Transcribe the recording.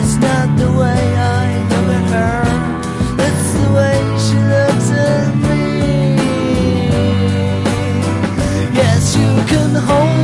It's not the way I look at her, it's the way she looks at me. Yes, you can hold